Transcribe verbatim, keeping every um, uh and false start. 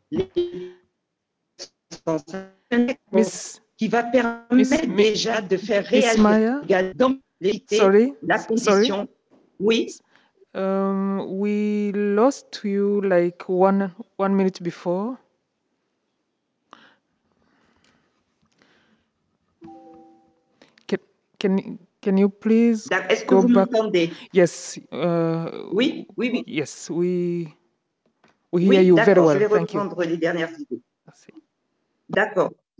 les Miss qui va permettre Miss, déjà de faire Miss réagir Maya? dans Sorry, la sorry. condition. Oui. Um, we lost you like one one minute before. Can can can you please Est-ce que go vous back? m'entendez? Yes. Uh, Oui, oui, oui. Yes, we we hear Oui, you very d'accord, je well. vais Thank you. reprendre les dernières idées. Merci. D'accord.